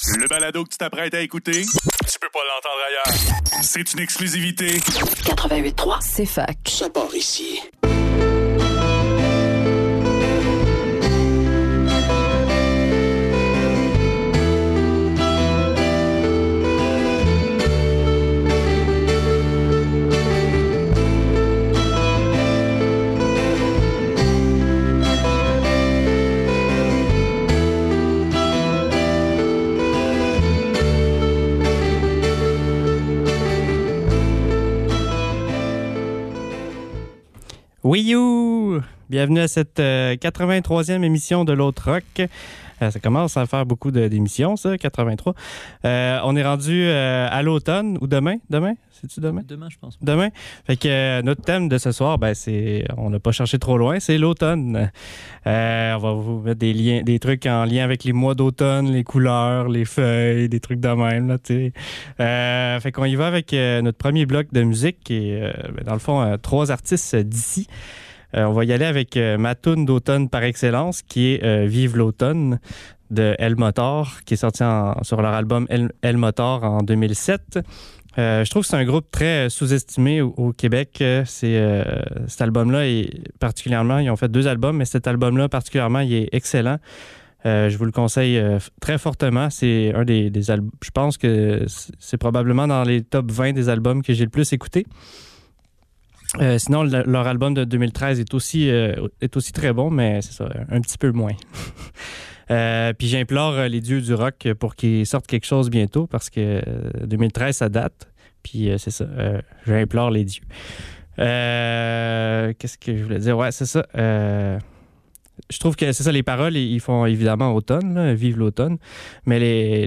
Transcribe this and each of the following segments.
Le balado que tu t'apprêtes à écouter, tu peux pas l'entendre ailleurs. C'est une exclusivité. 88.3, c'est fac. Ça part ici. Oui, you! Bienvenue à cette 83e émission de l'Autre Rock. Ça commence à faire beaucoup d'émissions, ça, 83. On est rendu à l'automne, ou demain? Demain? C'est-tu demain? Demain, je pense. Demain. Fait que notre thème de ce soir, on n'a pas cherché trop loin, c'est l'automne. On va vous mettre des trucs en lien avec les mois d'automne, les couleurs, les feuilles, des trucs de même, là, tu sais. Fait qu'on y va avec notre premier bloc de musique, qui est, dans le fond, 3 artistes d'ici. On va y aller avec ma toune d'automne par excellence, qui est Vive l'automne de El Motor, qui est sorti sur leur album El Motor en 2007. Je trouve que c'est un groupe très sous-estimé au Québec. Cet album-là, particulièrement, ils ont fait 2 albums, mais cet album-là, particulièrement, il est excellent. Je vous le conseille très fortement. C'est un des albums. Je pense que c'est probablement dans les top 20 des albums que j'ai le plus écouté. Sinon, leur album de 2013 est aussi très bon, mais c'est ça, un petit peu moins. Puis j'implore les dieux du rock pour qu'ils sortent quelque chose bientôt, parce que 2013, ça date. Puis c'est ça, j'implore les dieux. Qu'est-ce que je voulais dire? Ouais, c'est ça. Je trouve que c'est ça, les paroles, ils font évidemment automne, là, vive l'automne, mais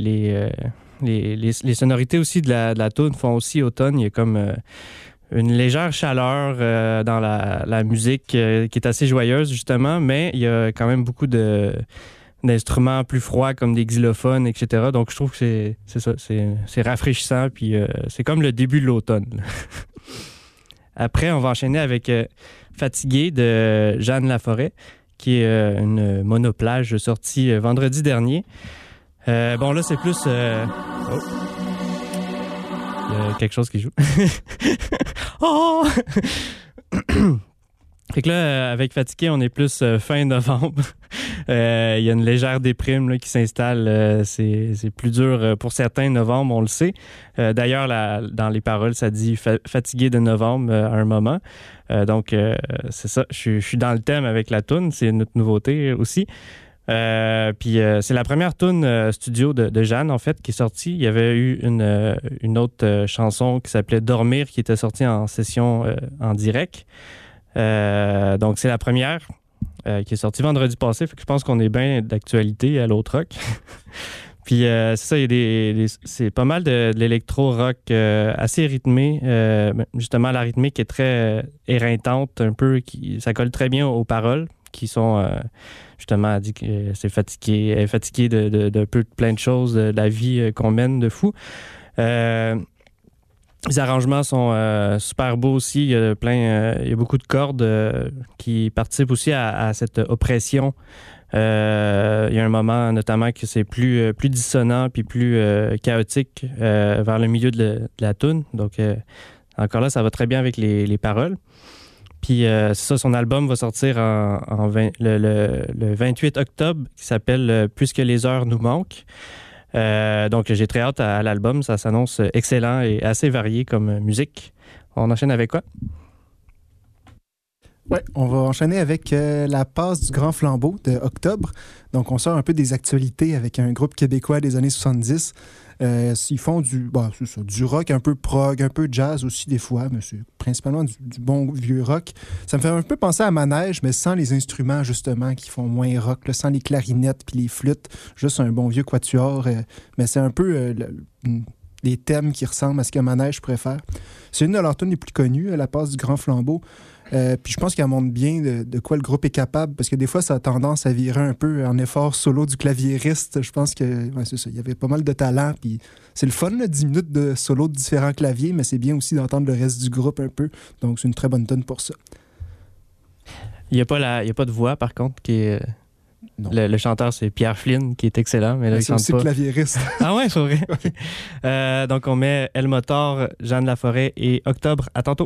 les sonorités aussi de la toune font aussi automne. Il y a comme... une légère chaleur dans la musique qui est assez joyeuse, justement, mais il y a quand même beaucoup d'instruments plus froids comme des xylophones, etc. Donc, je trouve que c'est rafraîchissant, puis c'est comme le début de l'automne. Après, on va enchaîner avec Fatigué de Jeanne Laforêt, qui est une monoplage sortie vendredi dernier. Bon, là, c'est plus... Oh! Il y a quelque chose qui joue. Oh! Fait que là, avec Fatigué, on est plus fin novembre. Il y a une légère déprime là, qui s'installe. C'est plus dur pour certains novembre, on le sait. D'ailleurs, dans les paroles, ça dit Fatigué de novembre à un moment. Donc, c'est ça. Je suis dans le thème avec la toune. C'est notre nouveauté aussi. Puis c'est la première toune studio de Jeanne, en fait, qui est sortie. Il y avait eu une autre chanson qui s'appelait Dormir, qui était sortie en session en direct. Donc c'est la première qui est sortie vendredi passé. Fait que je pense qu'on est bien d'actualité à l'autre rock. Puis c'est ça, il y a c'est pas mal de l'électro-rock assez rythmé. Justement, la rythmique est très éreintante, un peu, ça colle très bien aux paroles, qui sont... justement, elle dit que c'est fatigué. Elle est fatiguée de plein de choses, de la vie qu'on mène de fou. Les arrangements sont super beaux aussi. Il y a beaucoup de cordes qui participent aussi à cette oppression. Il y a un moment, notamment, que c'est plus dissonant puis plus chaotique vers le milieu de la toune. Donc, encore là, ça va très bien avec les paroles. Puis c'est ça, son album va sortir le 28 octobre, qui s'appelle « Puisque les heures nous manquent ». Donc j'ai très hâte à l'album, ça s'annonce excellent et assez varié comme musique. On enchaîne avec quoi? Ouais, on va enchaîner avec la passe du Grand Flambeau de octobre. Donc on sort un peu des actualités avec un groupe québécois des années 70. Ils font du rock un peu prog, un peu jazz aussi des fois, mais c'est principalement du bon vieux rock. Ça me fait un peu penser à Manège, mais sans les instruments justement qui font moins rock, là, sans les clarinettes puis les flûtes, juste un bon vieux quatuor. Mais c'est un peu les thèmes qui ressemblent à ce que Manège pourrait faire. C'est une de leurs tunes les plus connues, la passe du Grand Flambeau. Puis je pense qu'elle montre bien de quoi le groupe est capable, parce que des fois, ça a tendance à virer un peu en effort solo du claviériste. Je pense que c'est ça, il y avait pas mal de talent, puis c'est le fun, là, 10 minutes de solo de différents claviers, mais c'est bien aussi d'entendre le reste du groupe un peu. Donc, c'est une très bonne tonne pour ça. Il n'y a pas de voix, par contre, qui est Non. Le chanteur, c'est Pierre Flynn, qui est excellent, mais là, il C'est chante aussi pas. claviériste. Ah ouais, c'est vrai. Donc, on met El Motor, Jeanne Laforêt et Octobre. À tantôt.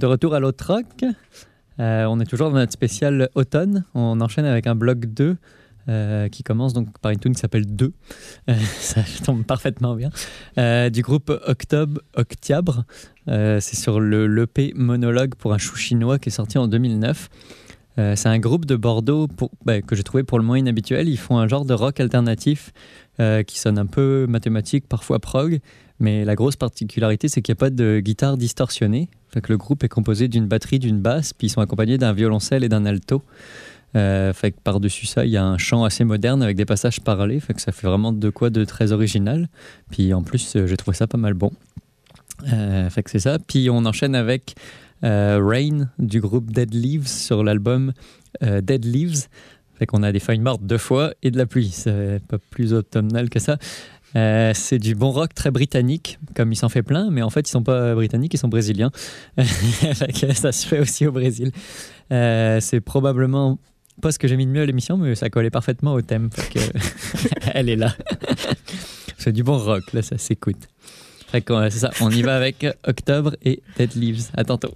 de retour à l'autre rock. On est toujours dans notre spécial automne. On enchaîne avec un bloc 2 qui commence donc par une tune qui s'appelle 2. Ça tombe parfaitement bien. Du groupe Octiabre. C'est sur l'EP Monologue pour un chou chinois qui est sorti en 2009. C'est un groupe de Bordeaux que j'ai trouvé pour le moins inhabituel. Ils font un genre de rock alternatif qui sonne un peu mathématique, parfois prog. Mais la grosse particularité, c'est qu'il n'y a pas de guitare distorsionnée. Fait que le groupe est composé d'une batterie, d'une basse, puis ils sont accompagnés d'un violoncelle et d'un alto. Fait que par-dessus ça, il y a un chant assez moderne avec des passages parlés. Fait que ça fait vraiment de quoi de très original. Puis en plus, j'ai trouvé ça pas mal bon. Fait que c'est ça. Puis on enchaîne avec Rain du groupe Dead Leaves sur l'album Dead Leaves. Fait qu'on a des feuilles mortes 2 fois et de la pluie. C'est pas plus automnal que ça. C'est du bon rock très britannique, comme il s'en fait plein, mais en fait ils sont pas britanniques, ils sont brésiliens. Ça se fait aussi au Brésil. C'est probablement pas ce que j'ai mis de mieux à l'émission, mais ça collait parfaitement au thème. Elle est là. C'est du bon rock, là, ça s'écoute. C'est ça, on y va avec Octobre et Dead Leaves. À tantôt.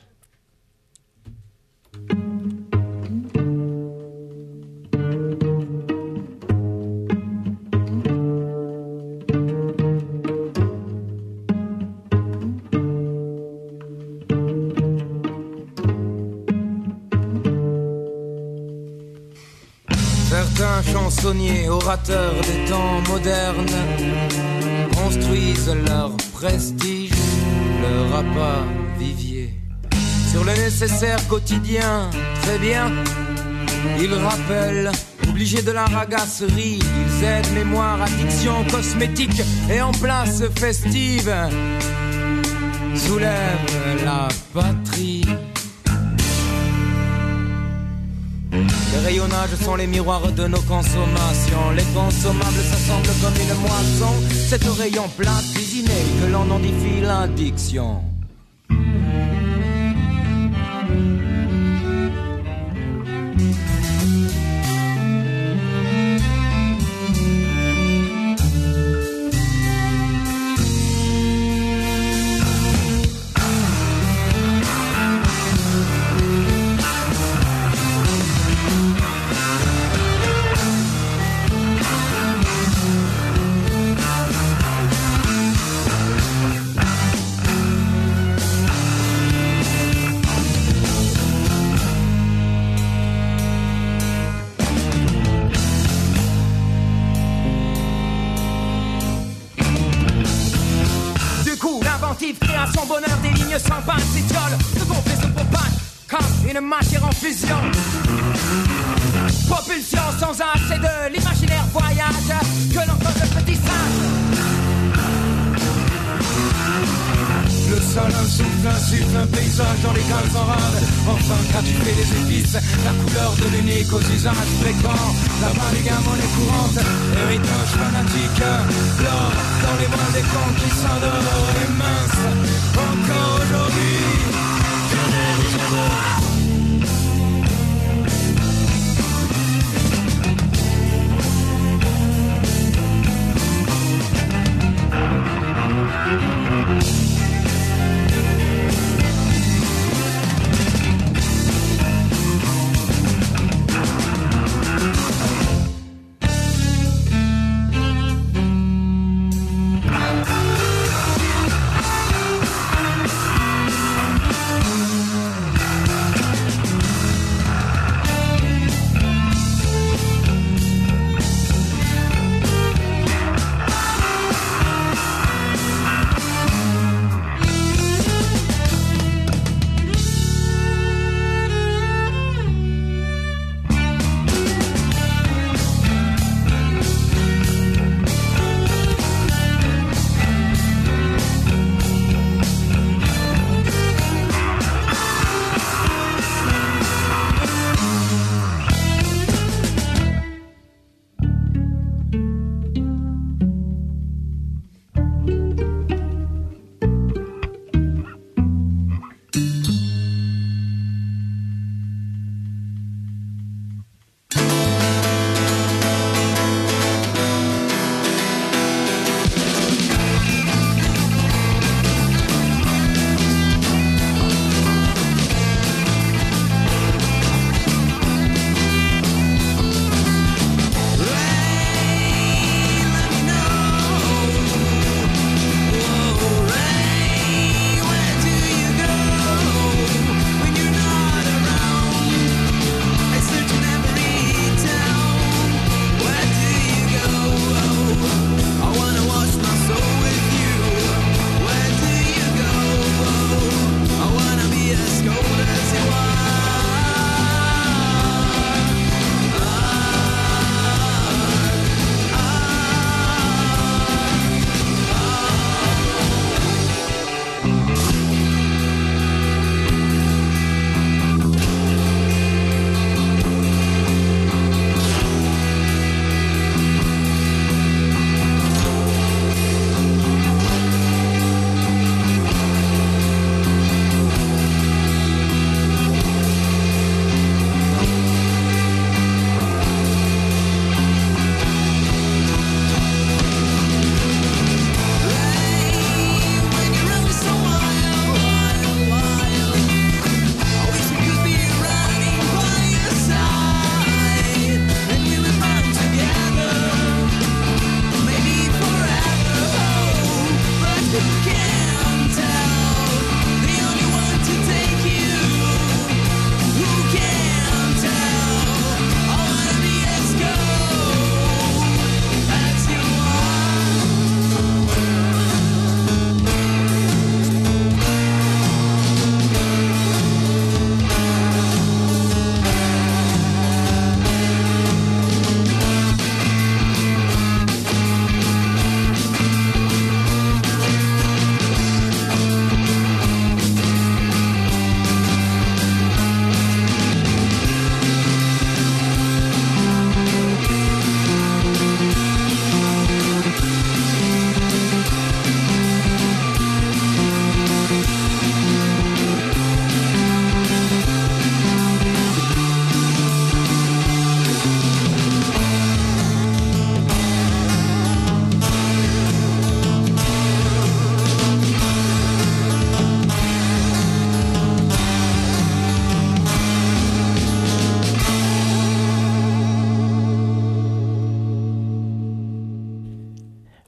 Certains chansonniers, orateurs des temps modernes, construisent leur prestige, leur appât vivier sur le nécessaire quotidien. Très bien, ils rappellent, obligés de la ragasserie, ils aident mémoire, addiction, cosmétique et en place festive soulèvent la patrie. Les rayonnages sont les miroirs de nos consommations. Les consommables s'assemblent comme une moisson. C'est au rayon plat cuisiné que l'on ondifie l'addiction. Créa son bonheur des lignes sans panne, s'étiole, se gonfler, se propane comme une matière en fusion. Propulsion sans âge, c'est de l'imaginaire voyage que l'on cause le petit singe. Le sol insuffle un paysage dans les cales en rade. Enfin quand tu fais des épices, la couleur de l'unique aux usages fréquents. Là-bas les gamins les courantes, héritage fanatique. L'or dans les mains des cons qui s'endort et mince. Encore aujourd'hui,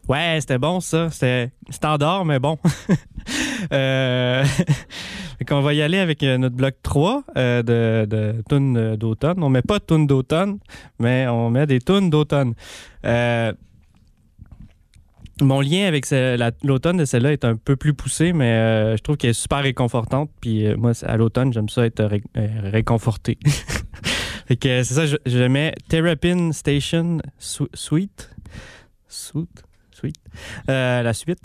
Ouais, c'était bon, ça. C'était standard, mais bon. On va y aller avec notre bloc 3 de tunes d'automne. On met pas de tunes d'automne, mais on met des tunes d'automne. Mon lien avec l'automne de celle-là est un peu plus poussé, mais je trouve qu'elle est super réconfortante. Puis moi, à l'automne, j'aime ça être réconforté. Fait que c'est ça, je mets Terrapin Station Suite. La suite.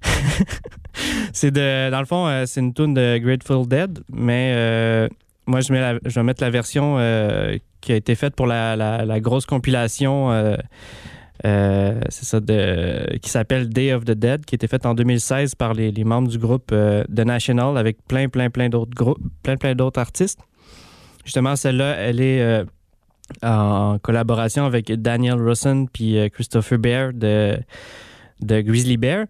Dans le fond, c'est une tune de Grateful Dead, mais moi, je vais mettre la version qui a été faite pour la grosse compilation. C'est ça, qui s'appelle Day of the Dead, qui a été faite en 2016 par les membres du groupe The National avec plein d'autres groupes, plein d'autres artistes. Justement, celle-là, elle est en collaboration avec Daniel Rosen puis Christopher Bear de Grizzly Bear.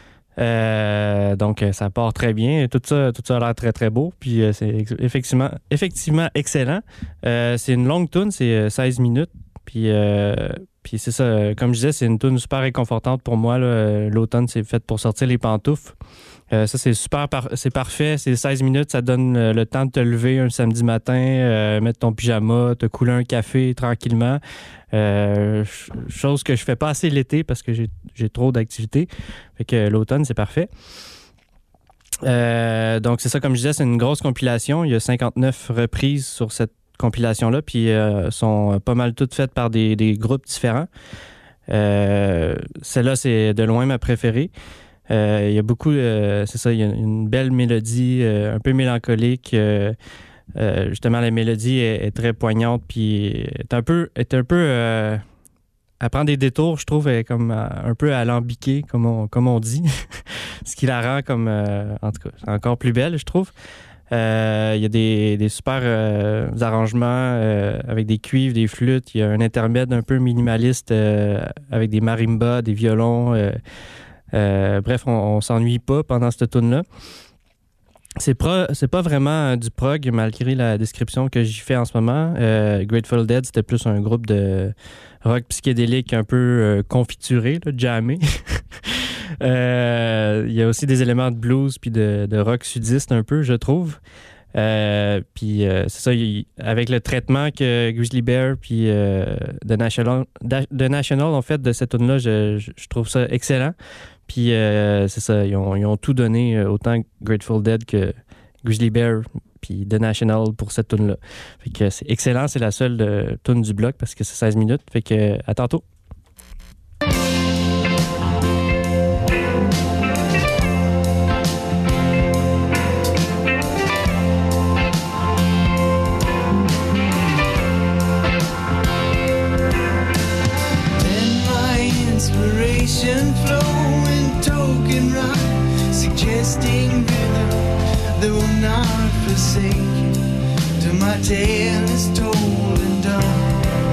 Donc, ça part très bien. Tout ça a l'air très, très beau. Puis, c'est effectivement excellent. C'est une longue tune, c'est 16 minutes. Puis c'est ça, comme je disais, c'est une tune super réconfortante pour moi. Là. L'automne, c'est fait pour sortir les pantoufles. Ça, c'est super, c'est parfait. C'est 16 minutes, ça donne le temps de te lever un samedi matin, mettre ton pyjama, te couler un café tranquillement. Chose que je fais pas assez l'été parce que j'ai trop d'activités. Fait que l'automne, c'est parfait. Donc, c'est ça, comme je disais, c'est une grosse compilation. Il y a 59 reprises sur cette compilation-là, puis sont pas mal toutes faites par des groupes différents. Celle-là, c'est de loin ma préférée. Il y a beaucoup, c'est ça, il y a une belle mélodie un peu mélancolique. Justement, la mélodie est très poignante, puis est un peu elle prend des détours, je trouve, comme un peu alambiquée, comme on dit. Ce qui la rend comme, en tout cas, encore plus belle, je trouve. Il y a des super arrangements avec des cuivres, des flûtes. Il y a un intermède un peu minimaliste avec des marimbas, des violons. Bref, on s'ennuie pas pendant cette tune-là. C'est pas vraiment du prog, malgré la description que j'y fais en ce moment. Grateful Dead, c'était plus un groupe de rock psychédélique un peu confituré, là, jammé. Il y a aussi des éléments de blues puis de rock sudiste un peu, je trouve. Puis c'est ça, avec le traitement que Grizzly Bear puis The National ont fait de cette tune-là, je trouve ça excellent. Puis c'est ça, ils ont tout donné, autant Grateful Dead que Grizzly Bear puis The National pour cette tune-là. Fait que c'est excellent, c'est la seule tune du bloc parce que c'est 16 minutes. Fait que à tantôt. Flowing token rock, suggesting rhythm that will not forsake. Till my tale is told and done.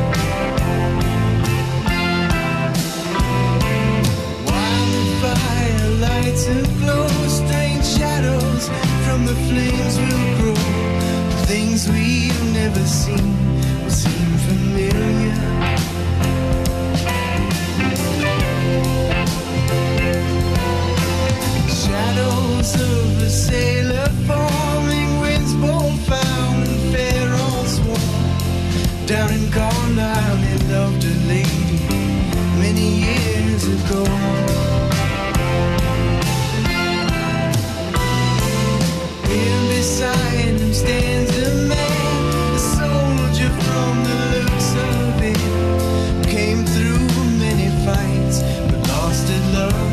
While the fire lights and glow, strange shadows from the flames will grow. Things we've never seen will seem familiar. Shadows of a sailor forming, winds both foul and fair all sworn. Down in Carlisle they loved a lady many years ago. Here beside him stands a man, a soldier from the looks of him. Came through many fights but lost at love.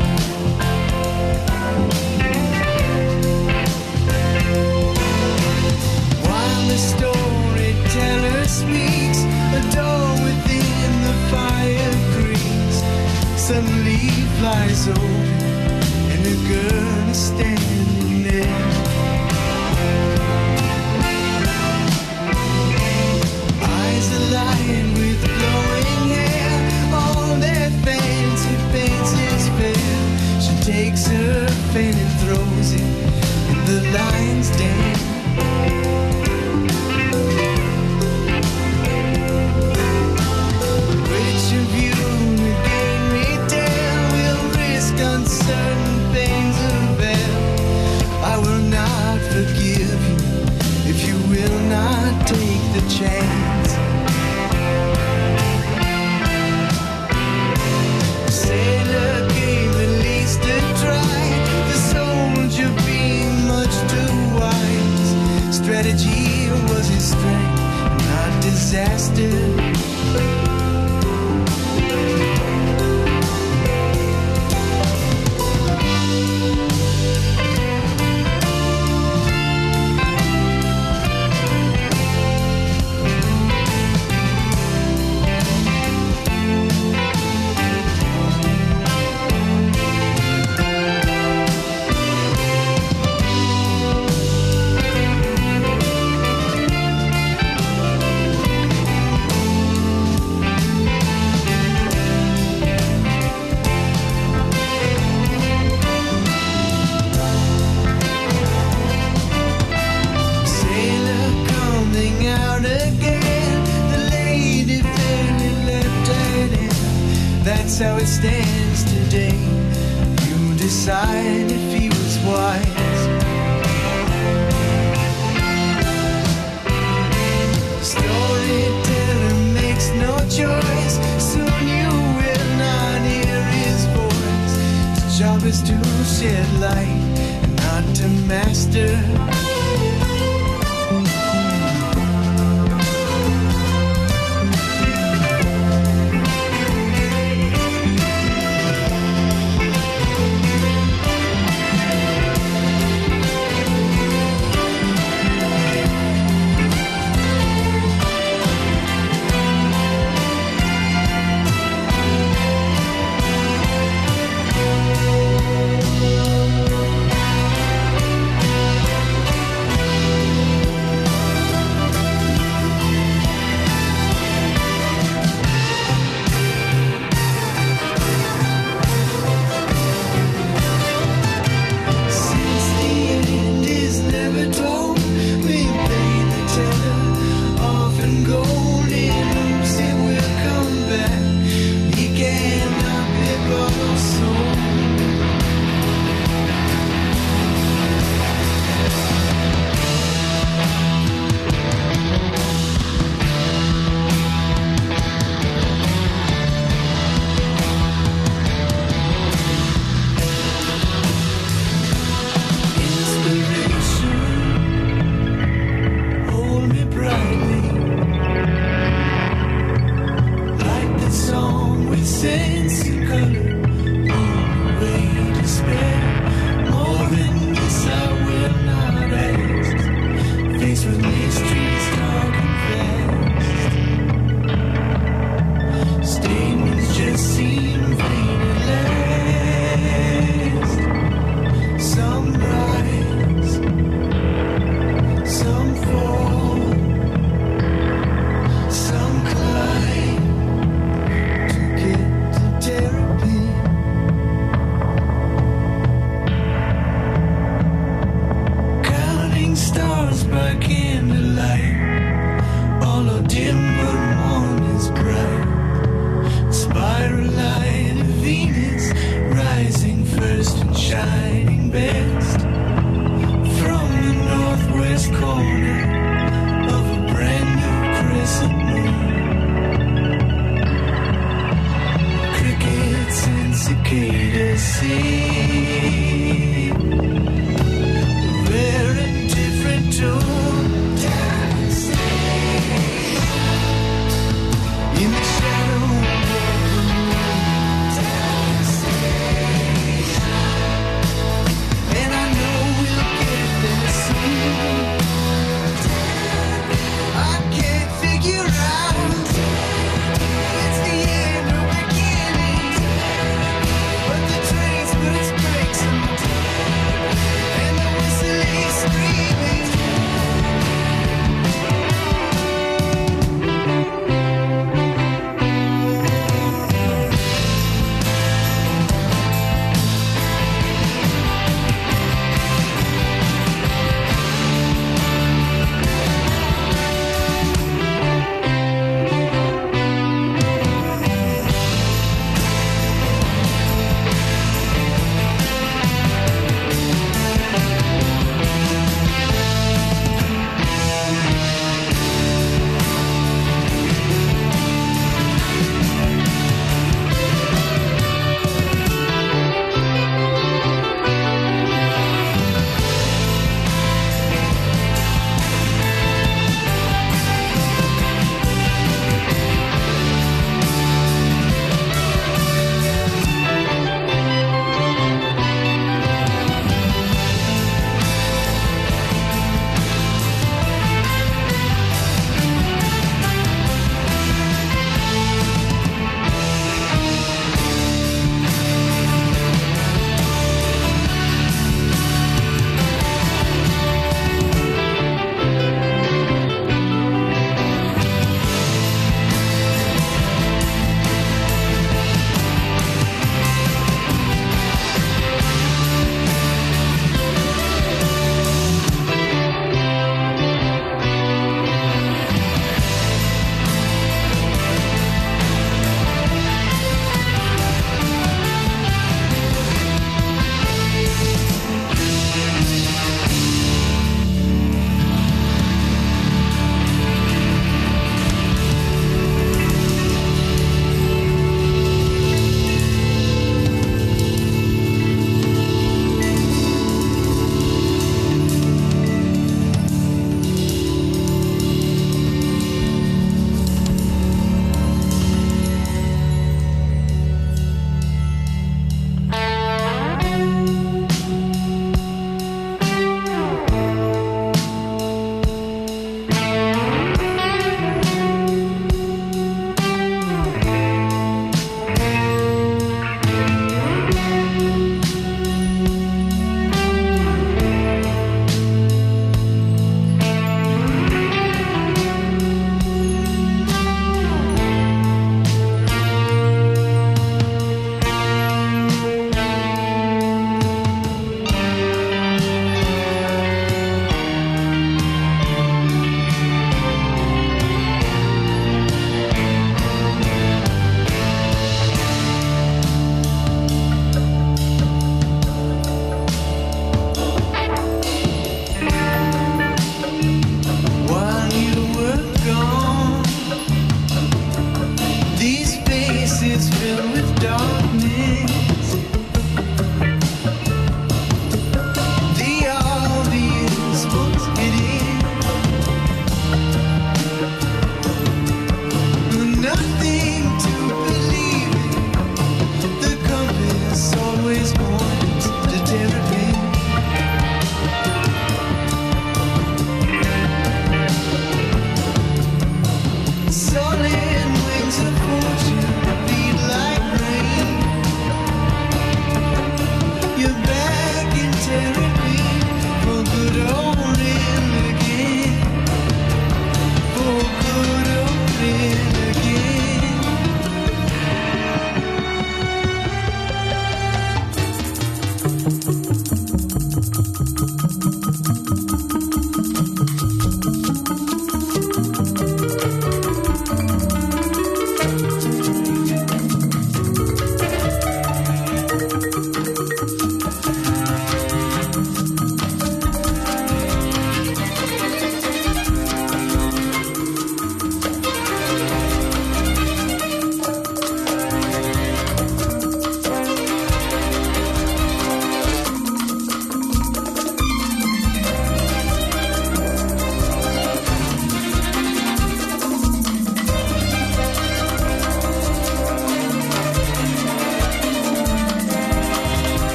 The storyteller speaks, a door within the fire creaks. Suddenly flies open, and a girl is standing there. Eyes alight with glowing hair, all their fancy fancies fair. She takes her fan and throws it, and the lion's dance. Which of you again me tell that's how it stands today. You decide if he was wise. Storyteller makes no choice. Soon you will not hear his voice. His job is to shed light and not to master. But the trace breaks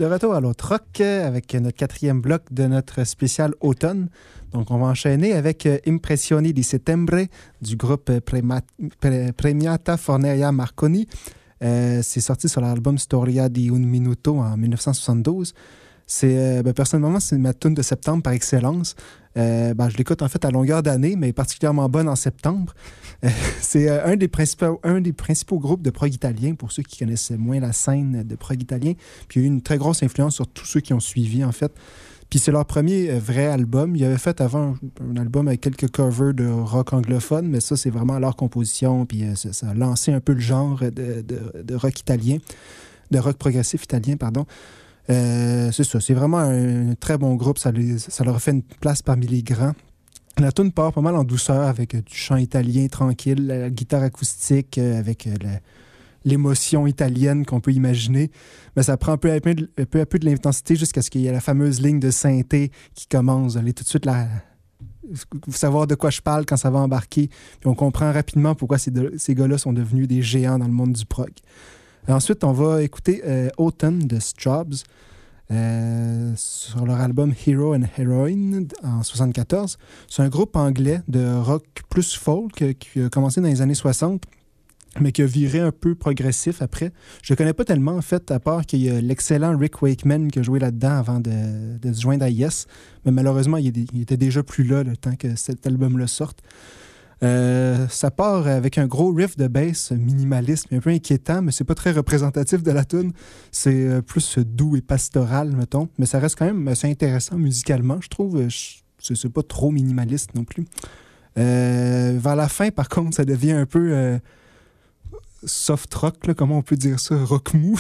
De retour à l'autre rock avec notre 4e bloc de notre spécial automne. Donc, on va enchaîner avec Impressioni di Settembre du groupe Premiata Forneria Marconi. C'est sorti sur l'album Storia di un Minuto en 1972. Personnellement, c'est ma tune de septembre par excellence. Je l'écoute en fait à longueur d'année, mais particulièrement bonne en septembre. C'est un des principaux groupes de prog italien, pour ceux qui connaissent moins la scène de prog italien. Puis il y a eu une très grosse influence sur tous ceux qui ont suivi, en fait. Puis c'est leur premier vrai album. Ils avaient fait avant un album avec quelques covers de rock anglophone, mais ça, c'est vraiment leur composition. Puis ça a lancé un peu le genre de rock italien, de rock progressif italien, pardon. C'est ça, c'est vraiment un très bon groupe. Ça leur a fait une place parmi les grands. La tune part pas mal en douceur avec du chant italien tranquille, la guitare acoustique avec l'émotion italienne qu'on peut imaginer. Mais ça prend peu à peu de l'intensité jusqu'à ce qu'il y ait la fameuse ligne de synthé qui commence. Vous allez tout de suite savoir de quoi je parle quand ça va embarquer. Puis on comprend rapidement pourquoi ces gars-là sont devenus des géants dans le monde du prog. Ensuite, on va écouter Autumn de Straubs sur leur album Hero and Heroine en 1974. C'est un groupe anglais de rock plus folk qui a commencé dans les années 60, mais qui a viré un peu progressif après. Je ne connais pas tellement, en fait, à part qu'il y a l'excellent Rick Wakeman qui a joué là-dedans avant de se joindre à Yes. Mais malheureusement, il était déjà plus là le temps que cet album-là sorte. Ça part avec un gros riff de bass minimaliste, un peu inquiétant, mais c'est pas très représentatif de la tune. C'est plus doux et pastoral, mettons. Mais ça reste quand même assez intéressant musicalement, je trouve. C'est pas trop minimaliste non plus. Vers la fin, par contre, ça devient un peu soft rock, là, comment on peut dire ça? Rock mou.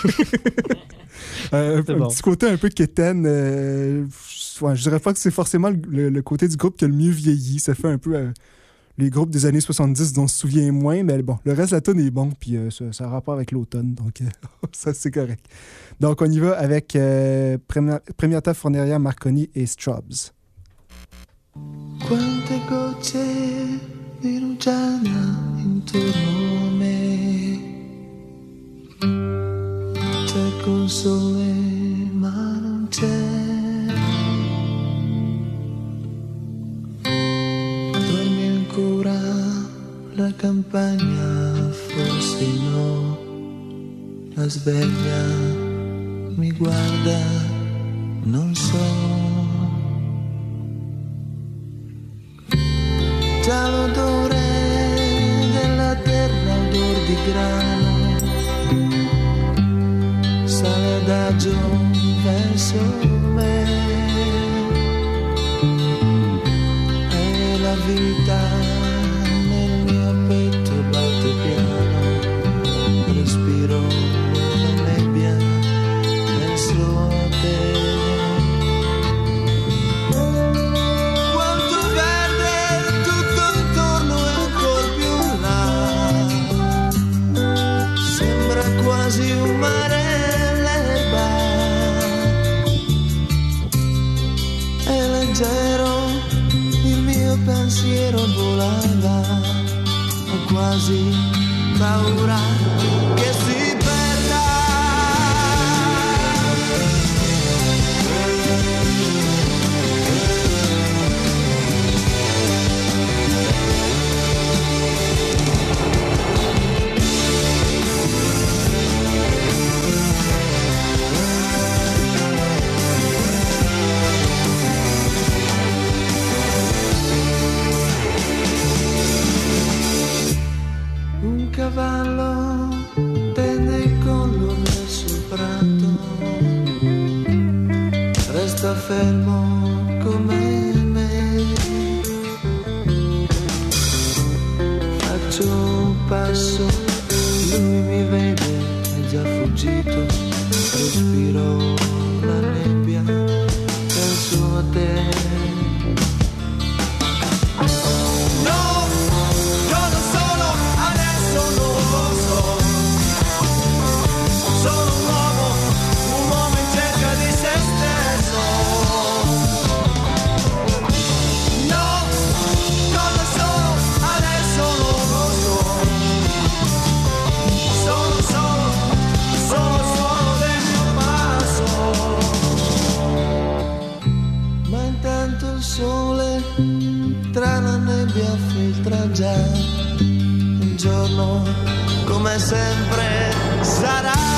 Petit côté un peu quétaine. Je dirais pas que c'est forcément le côté du groupe qui a le mieux vieilli. Ça fait un peu... les groupes des années 70 dont on se souvient moins, mais bon, le reste de la tune est bon, puis ça a rapport avec l'automne, donc ça, c'est correct. Donc, on y va avec Premiata Forneria Marconi et Straubs. Quante gocce di rugiada intorno a me, c'è col sole ma non c'è. La campagna, forse no, la sveglia mi guarda, non so. Già l'odore della terra, odor di grano, sale adagio verso me, e la vita respiro la nebbia verso te. Quanto verde tutto intorno e ancor più là, sembra quasi un mare l'erba, è leggero il mio pensiero volava, ho quasi paura che si perda. Un cavallo tende il collo verso il prato, resta fermo come me. Faccio un passo, lui mi vede, è già fuggito. Respiro la nebbia, penso a te. Sono un uomo in cerca di se stesso. sole tra la nebbia filtra già. Un giorno come sempre sarà.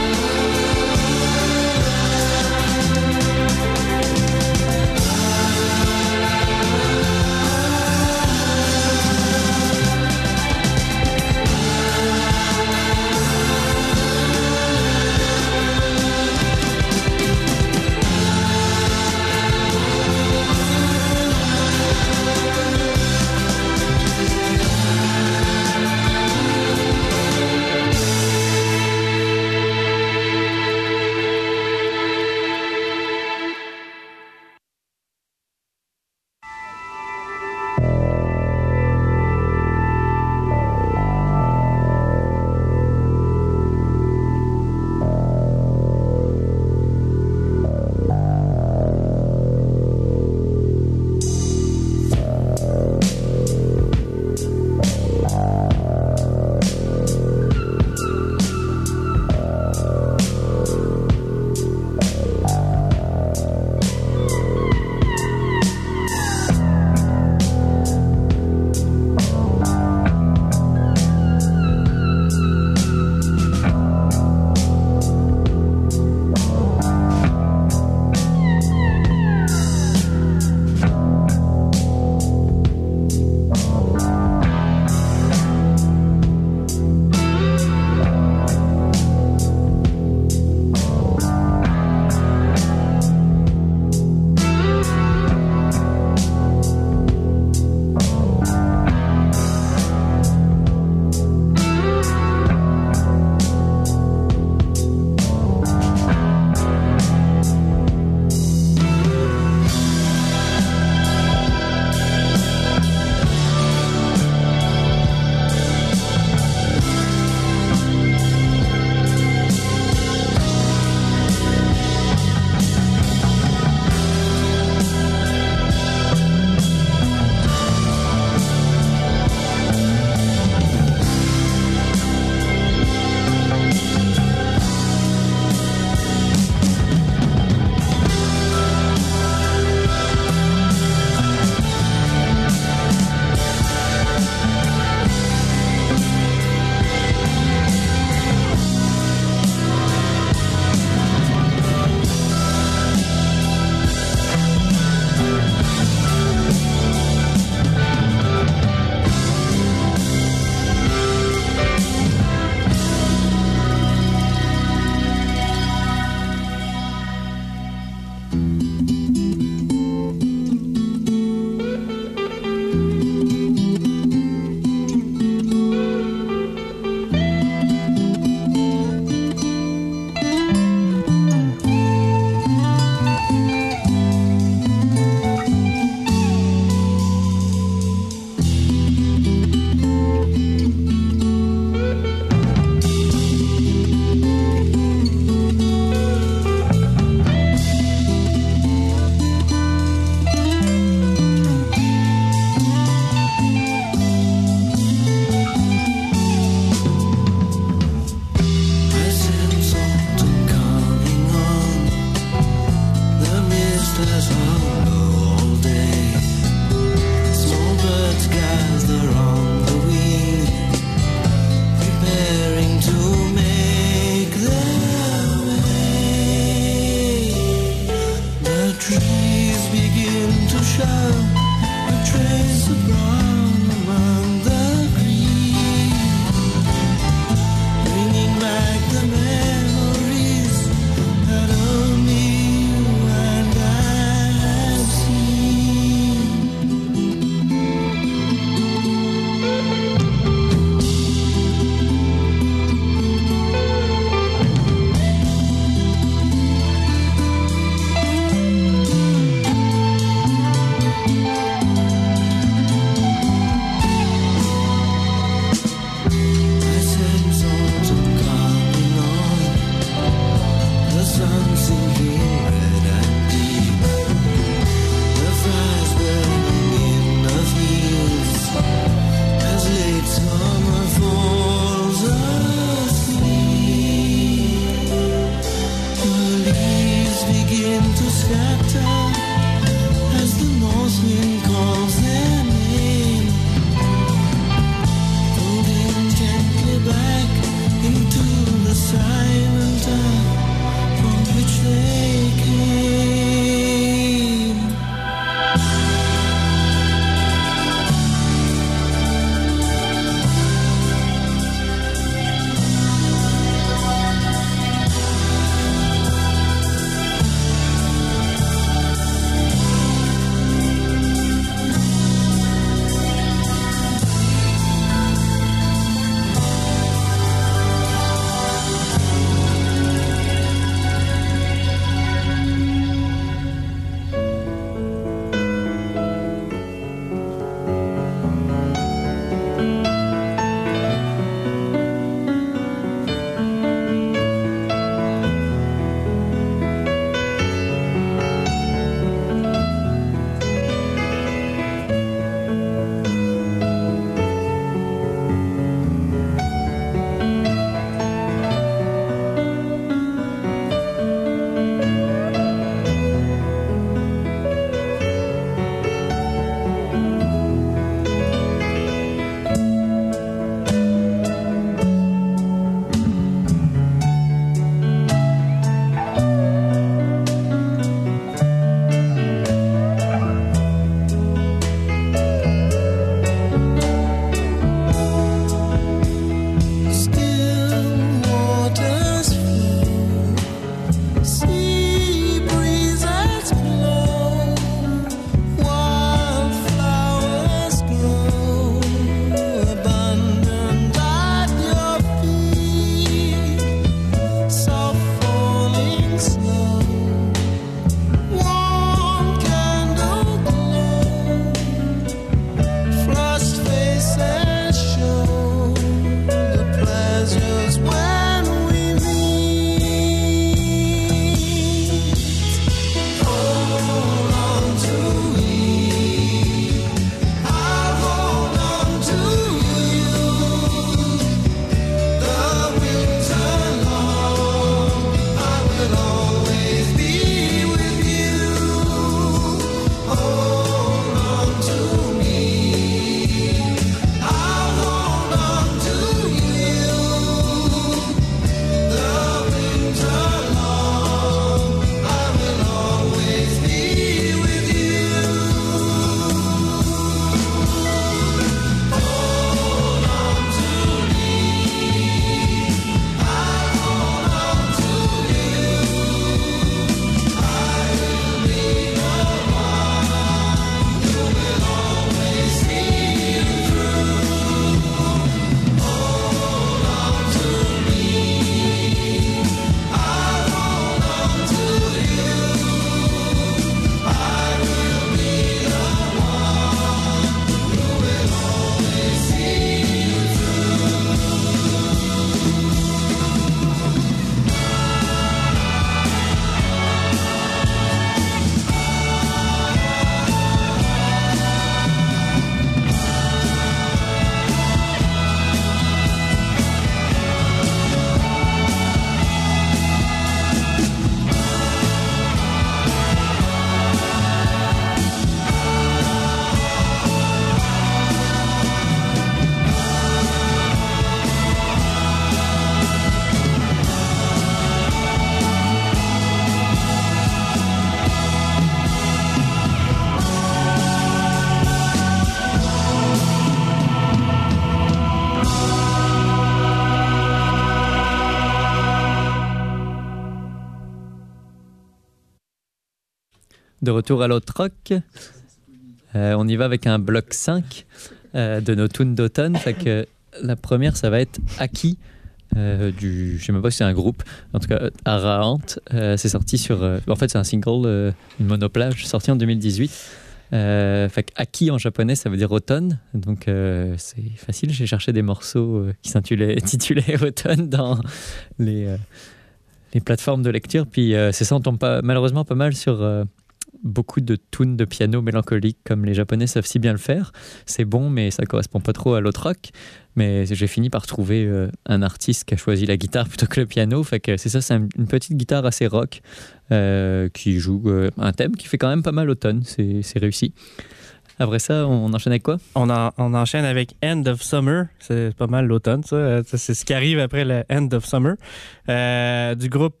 de retour à l'autre rock. On y va avec un bloc 5 de nos tunes d'automne. Fait que la première, ça va être Aki. Je sais même pas si c'est un groupe, en tout cas Araant. C'est sorti sur en fait c'est un single, une monoplage sorti en 2018. Fait que Aki en japonais ça veut dire automne, donc c'est facile, j'ai cherché des morceaux qui s'intitulaient automne dans les plateformes de lecture, puis c'est ça, on tombe malheureusement pas mal sur beaucoup de tunes de piano mélancoliques comme les japonais savent si bien le faire. C'est bon, mais ça correspond pas trop à l'autre rock. Mais j'ai fini par trouver un artiste qui a choisi la guitare plutôt que le piano. Fait que c'est ça, c'est une petite guitare assez rock qui joue un thème qui fait quand même pas mal automne. C'est réussi. Après ça, on enchaîne avec quoi? On enchaîne avec End of Summer. C'est pas mal l'automne, ça. C'est ce qui arrive après le End of Summer. Du groupe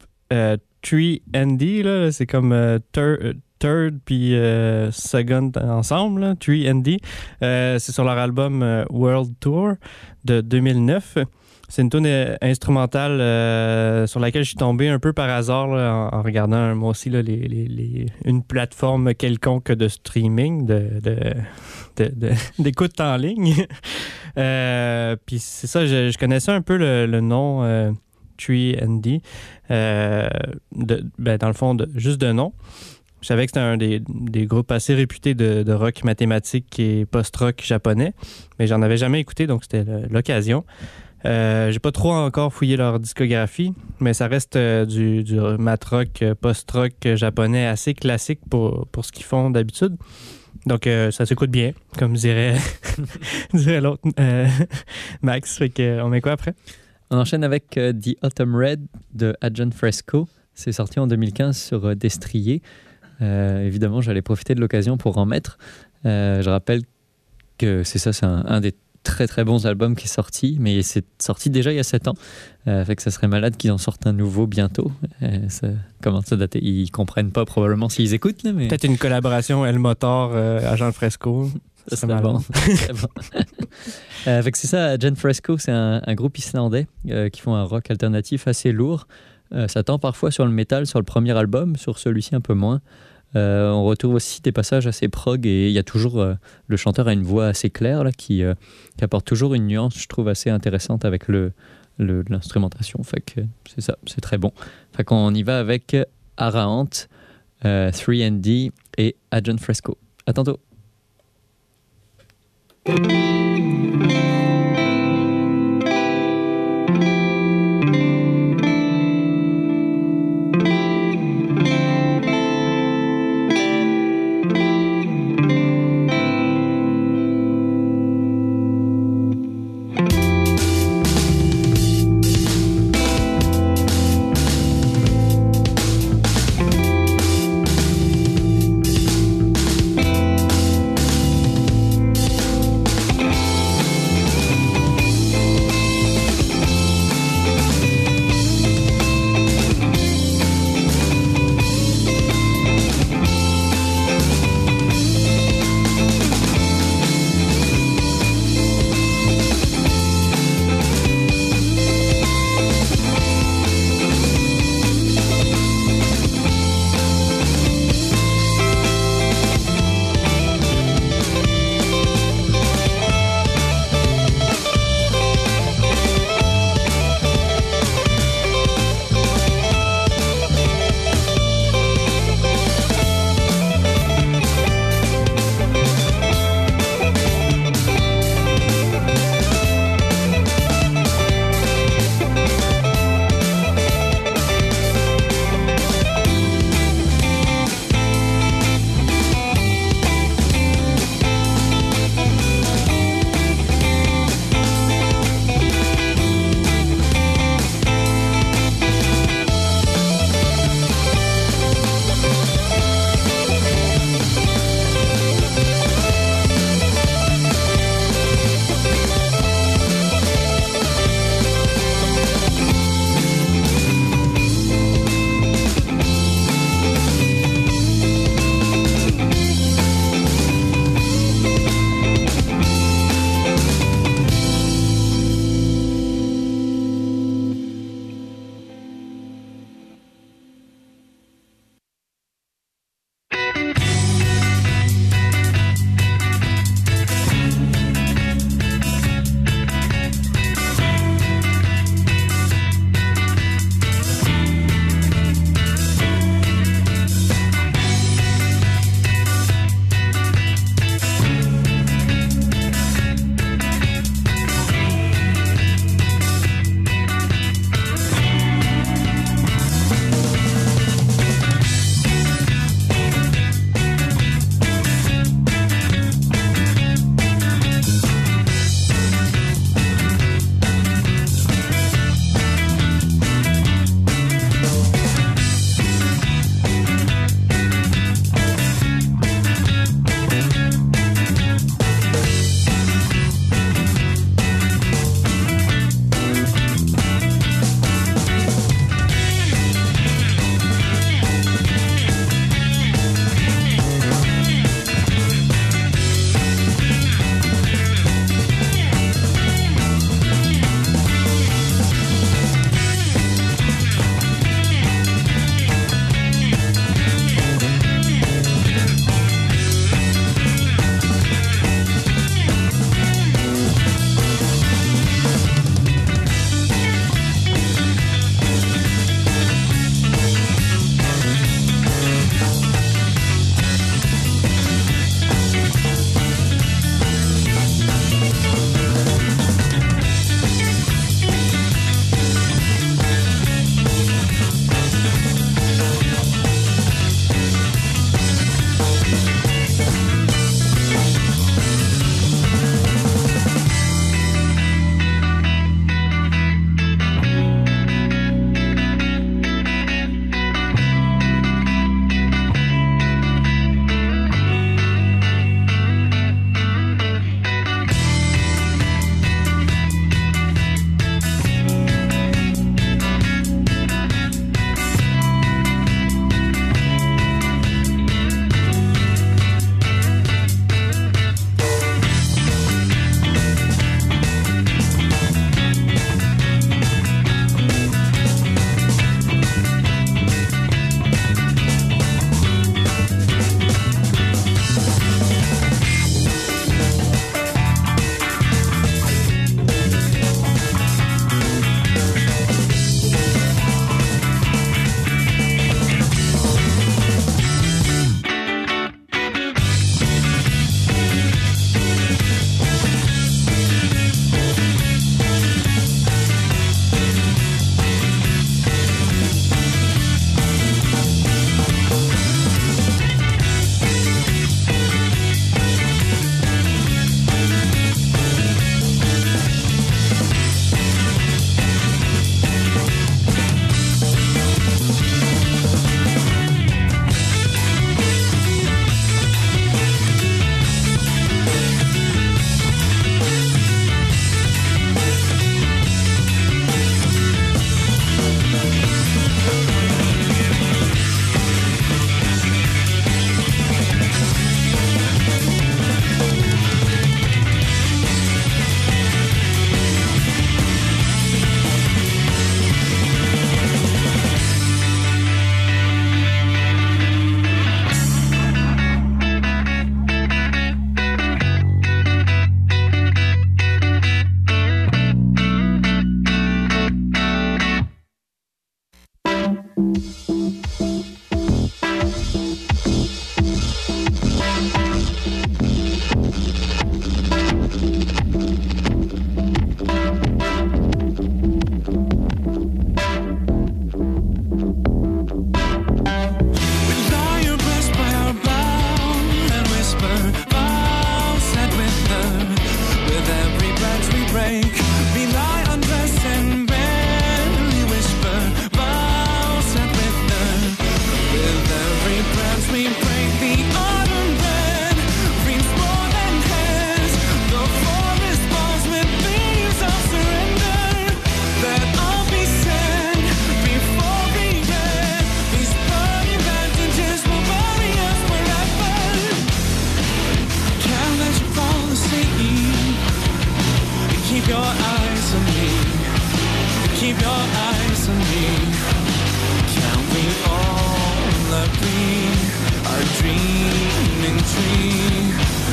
3ND, là, c'est comme Third puis Second ensemble, là, 3ND. C'est sur leur album World Tour de 2009. C'est une tune instrumentale sur laquelle je suis tombé un peu par hasard là, en regardant moi aussi là, une plateforme quelconque de streaming, d'écoute en ligne. Puis c'est ça, je connaissais un peu le nom 3ND, dans le fond, juste de nom. Je savais que c'était un des groupes assez réputés de rock mathématique et post-rock japonais, mais j'en avais jamais écouté, donc c'était l'occasion. J'ai pas trop encore fouillé leur discographie, mais ça reste du mat-rock, post-rock japonais assez classique pour ce qu'ils font d'habitude. Donc ça s'écoute bien, comme dirait l'autre Max. Fait que, on met quoi après? On enchaîne avec The Autumn Red de Agent Fresco. C'est sorti en 2015 sur Destrier. Évidemment, j'allais profiter de l'occasion pour en mettre. Je rappelle que c'est un des très très bons albums qui est sorti, mais c'est sorti déjà il y a 7 ans. Fait que ça serait malade qu'ils en sortent un nouveau bientôt. Ça commence à dater. Ils comprennent pas probablement s'ils écoutent. Là, mais... Peut-être une collaboration El Motor, Agent Fresco. Ça serait bon. Fait que c'est ça, Agent Fresco, c'est un groupe islandais qui font un rock alternatif assez lourd. Ça tend parfois sur le métal sur le premier album, sur celui-ci un peu moins. On retrouve aussi des passages assez prog et il y a toujours le chanteur a une voix assez claire là, qui apporte toujours une nuance, je trouve, assez intéressante avec l'instrumentation. Fait que c'est ça, c'est très bon. Fait qu'on y va avec Araant, 3ND et Agent Fresco. À tantôt. your eyes on me. Keep your eyes on me. Can we all agree? Our dreaming tree.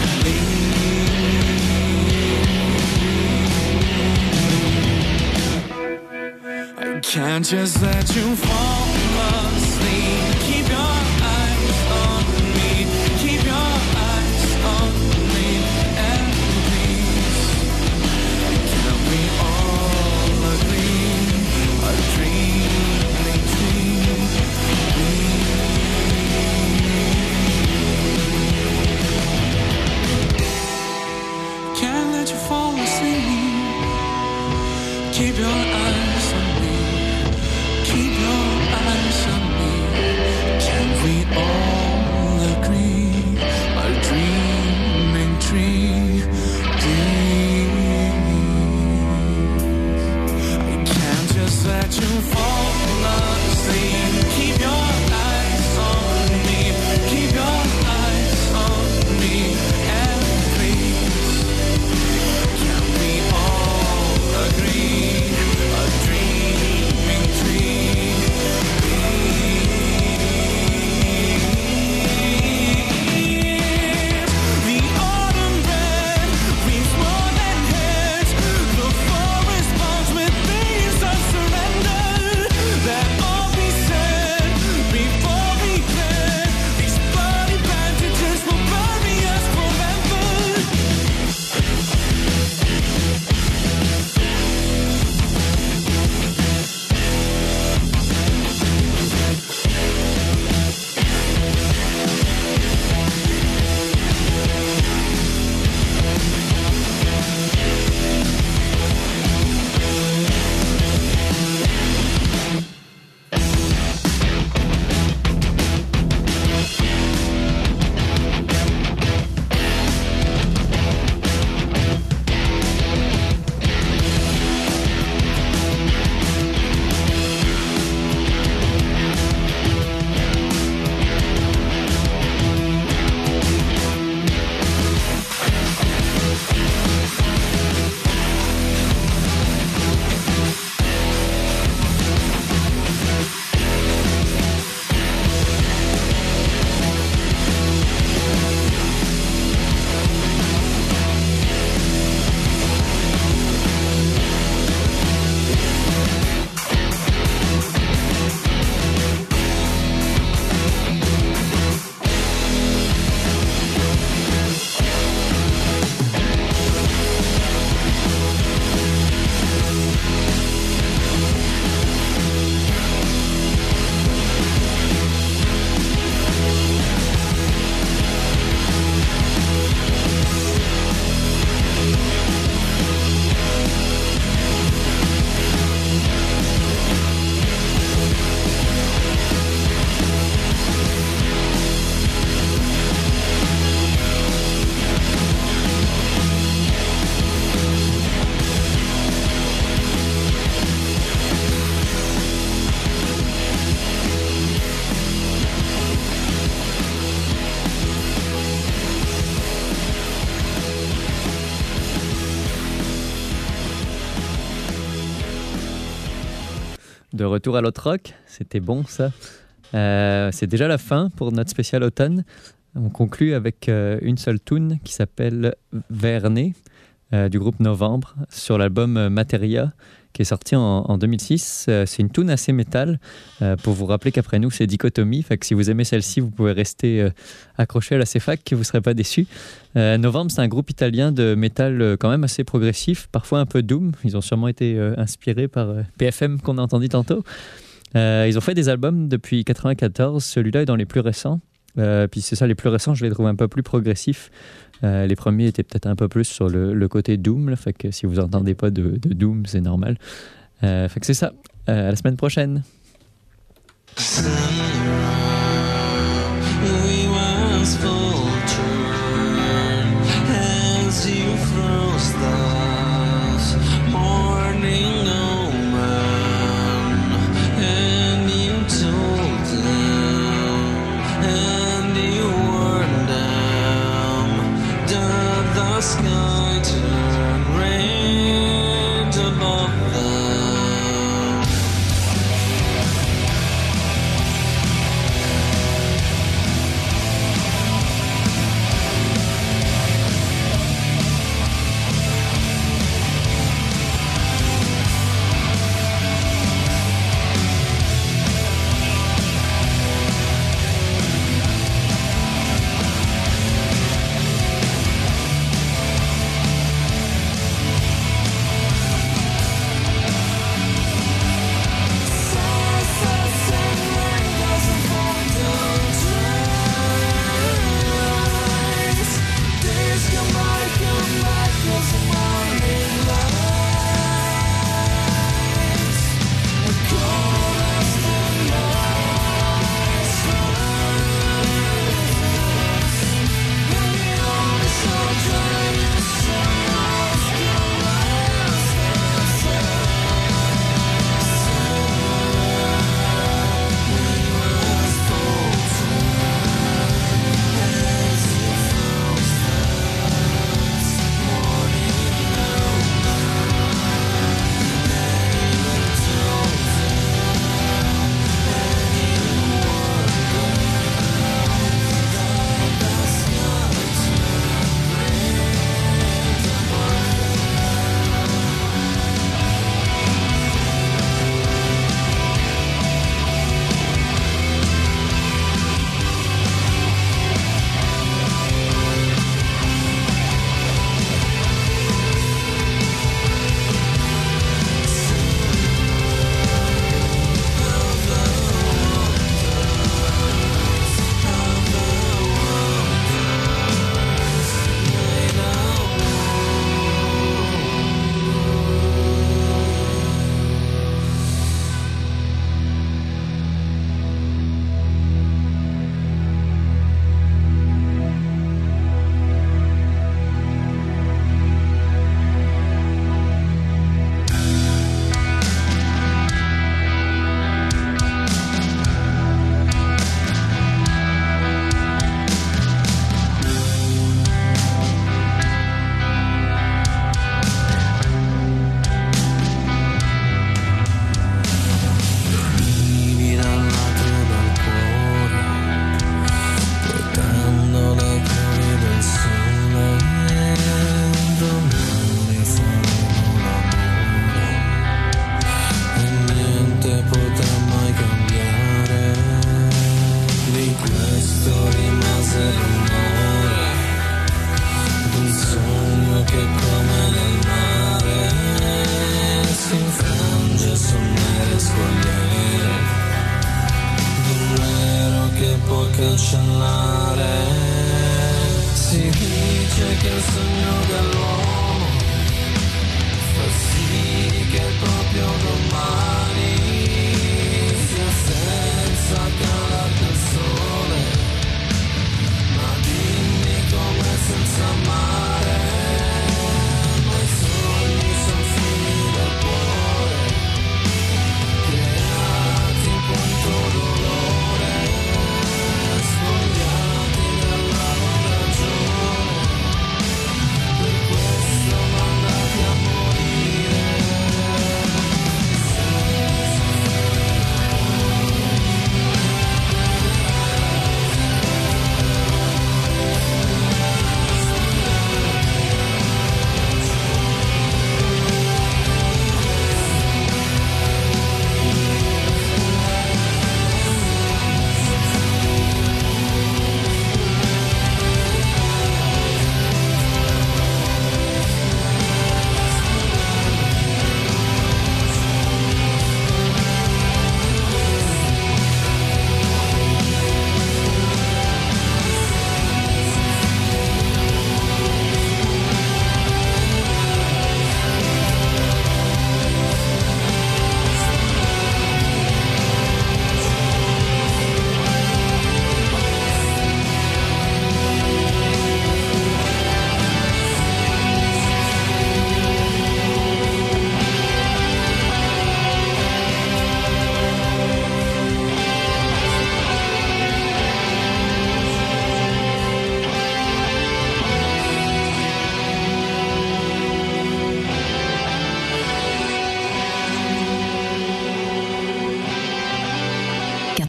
I can't just let you fall asleep. Keep your eyes on me. Keep your eyes on me. And please, can we all agree? Our dreaming dream. Can't let you fall asleep. Keep your eyes on me. Keep your eyes on me. Can we all agree? Our dreaming tree. I can't just let you fall asleep. Keep your eyes on me. Keep your eyes on me. And please, can we all agree? A dreaming tree. The autumn red weaves more than heads. The forest falls with leaves of surrender. That all be said before we can. These bloody bandages will bury us forever. De retour à l'autre rock, c'était bon ça. C'est déjà la fin pour notre spécial automne. On conclut avec une seule tune qui s'appelle Vernet du groupe Novembre sur l'album Materia qui est sorti en 2006. C'est une tune assez métal pour vous rappeler qu'après nous c'est Dichotomie. Fait que si vous aimez celle-ci, vous pouvez rester accroché à la CFAC, vous ne serez pas déçus. Novembre, c'est un groupe italien de métal quand même assez progressif, parfois un peu doom. Ils ont sûrement été inspirés par PFM qu'on a entendu tantôt. Ils ont fait des albums depuis 1994. Celui-là est dans les plus récents. Puis c'est ça, les plus récents, je les trouve un peu plus progressifs. Les premiers étaient peut-être un peu plus sur le côté Doom, là, fait que si vous n'entendez pas de Doom, c'est normal. Fait que c'est ça. À la semaine prochaine. Sky turn red. sogno che come nel mare si infrange sul mare scogliere, d'un vero che può cancellare. Si dice che il sogno dell'uomo fa sì che proprio domani sia senza calare del sole, ma dimmi come senza mai